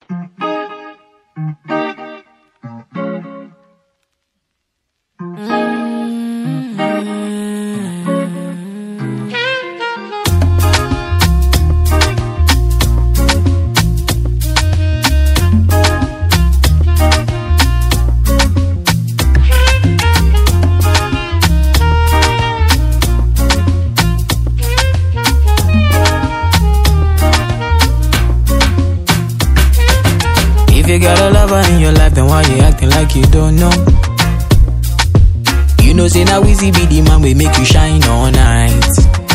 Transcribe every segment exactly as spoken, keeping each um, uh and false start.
If you got a lover in your life, then why you acting like you don't know? You know, say now Weezy be the man we make you shine all night.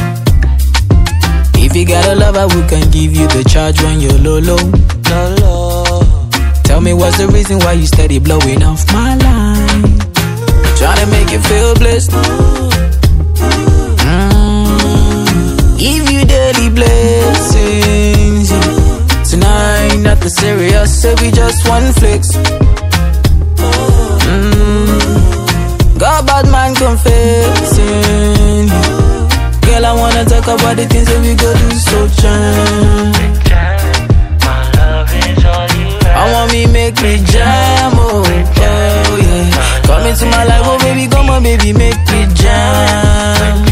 If you got a lover who can give you the charge when you're low, low, low, low. Tell me what's the reason why you steady blowing off my line? Trying to make you feel blessed. Mm. Give you daily blessings. Tonight, nothing serious, so we just one flex. Mm. Got bad man confessing. Girl, I wanna talk about the things that we go do so jam. My love is all you have. I want me make me jam, oh, oh yeah. Come into my life, oh baby, come on baby, make me jam.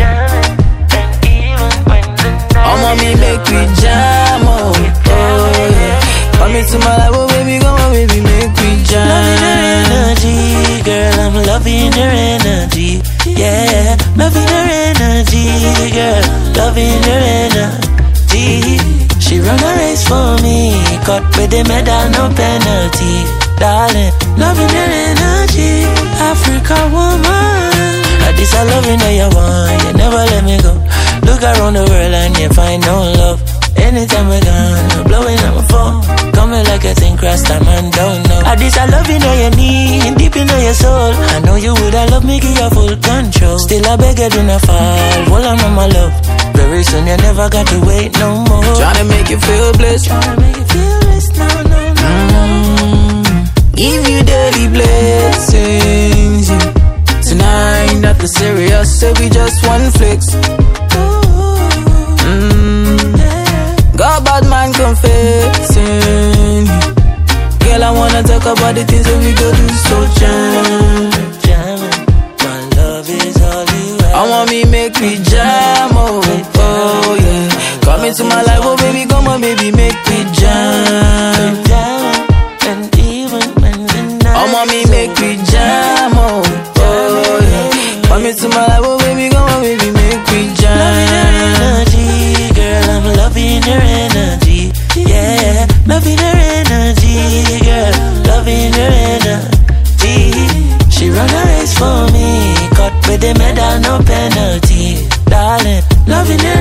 I want me make me jam, oh, oh yeah. Come into my life, oh baby, come on baby, make me jam. Loving her energy, girl, I'm loving her energy. Yeah, loving her energy, girl, loving her energy. She run a race for me, cut with the medal, no penalty. Darling, loving her energy, Africa woman. This I loving how you want, you never let me go. Look around the world and you find no love. Anytime we're gone, you're blowing up my phone. Coming like a thing cross time and don't know. I this I loving how you need, deep in your soul. I know you would, I love me, give you full control. Still I beg you do not fall, hold on on my love. Very soon you never got to wait no more. Tryna make you feel blessed. Tryna make you feel blessed, no, no, no, mm. Give you daily blessings, yeah. Tonight, nothing serious, so we just one flex. Mm. Got bad man confessing. Girl, I wanna talk about the things that we go do so jam. My love is all you have. I want me make me jam, oh, oh yeah. Come into my life, oh baby, come on baby, make me jam. And even when the night I want me make me jam, oh, oh yeah. Come into my life, oh baby, come on baby, make me jam. Loving her energy, girl, I'm loving her energy. Yeah, loving her energy, girl, loving her energy. She run a race for me, cut with the medal, no penalty. Darling, loving her